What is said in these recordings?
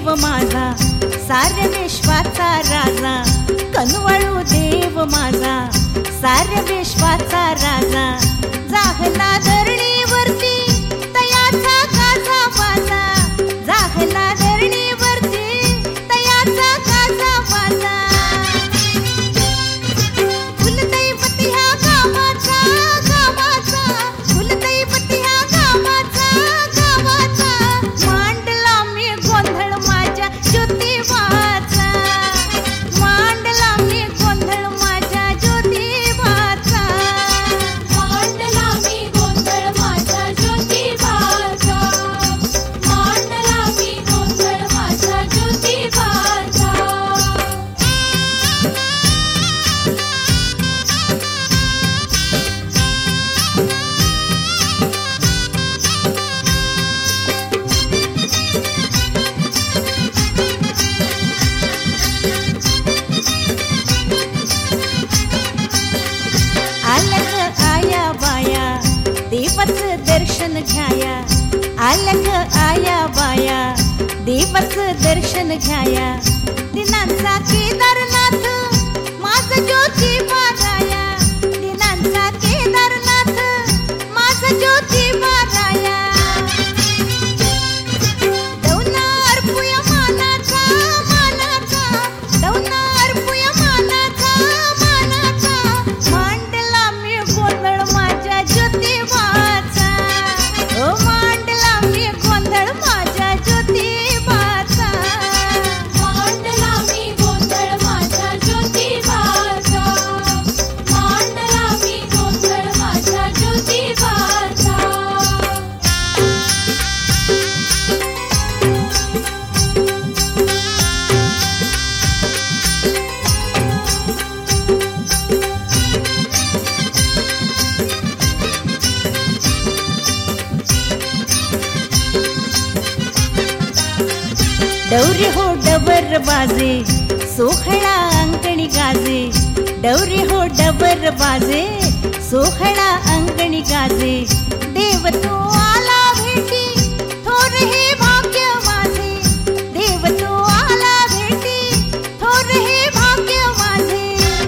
देव माझा, साऱ्या विश्वाचा राजा. कनवळू देव माझा, साऱ्या विश्वाचा राजा. जाहला धरणीवरती तयाचा गाजा बाजा, जाहला धरणीवरती तयाचा गाजा बाजा. कुलदैवत ह्या गावाचा, गावाचा, कुलदैवत ह्या गावाचा, गावाचा. मांडला मी गोंधळ माझ्या ज्योतिबाचा, मांडला मी गोंधळ माझ्या ज्योतिबाचा. मांडला मी गोंधळ माझ्या ज्योतिबाचा, मांडला मी गोंधळ माझ्या ज्योतिबाचा. आलं ग आया बाया देवाचं दर्शन घ्याया, आलं ग आया बाया देवाचं दर्शन घ्याया. दिनांचा केदारनाथ माझं ज्योतिबा राया, दिनांचा केदारनाथ माझं ज्योतिबा राया. दौना अर्पुया मानाचा, मानाचा, दौना अर्पुया मानाचा, मानाचा. मांडला मी गोंधळ माझ्या ज्योतिबाचा, ओ मांडला मी गोंधळ माझ्या ज्योतिबाचा. मांडला मी गोंधळ माझ्या ज्योतिबाचा, मांडला मी गोंधळ माझ्या ज्योतिबाचा. डौरे हो डबर बाजे सोहळा अंगणी गाजे, डौरे हो डबर बाजे सोहळा अंगणी गाजे. देव तो आला भेटी थोर हे भाग्य माझे, देव तो आला भेटी थोर हे भाग्य माझे.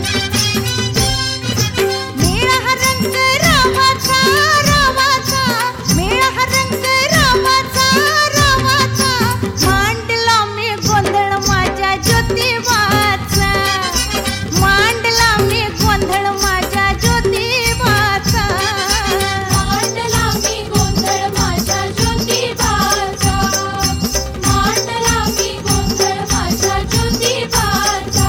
मेळा हा रंग रामाचा, रामाचा, मेळा हा रंग रामाचा, रामाचा. मांडला मी गोंधळ माझ्या ज्योतिबाचा, मांडला मी गोंधळ माझ्या ज्योतिबाचा. मांडला मी गोंधळ माझ्या ज्योतिबाचा, मांडला मी गोंधळ माझ्या ज्योतिबाचा.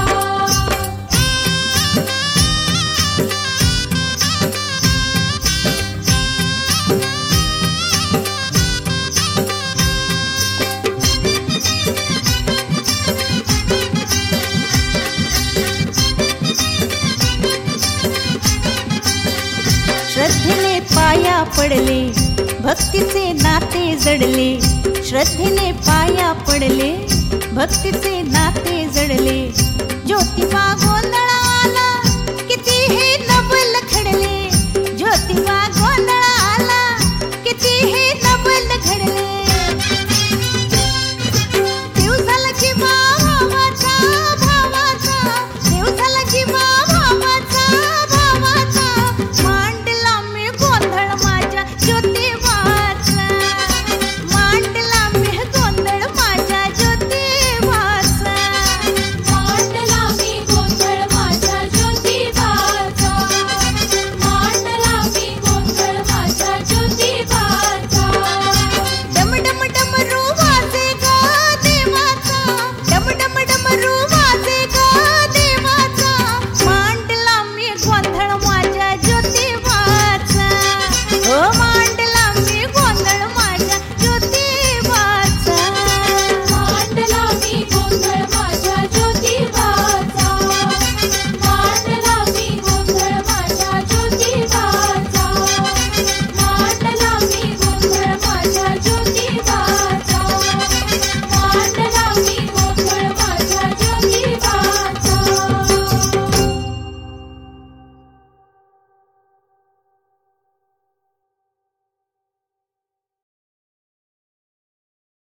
श्रद्धेने पाया पडले भक्तीचे नाते जडले, श्रद्धेने पाया पडले भक्तीचे नाते जडले. ज्योतिबा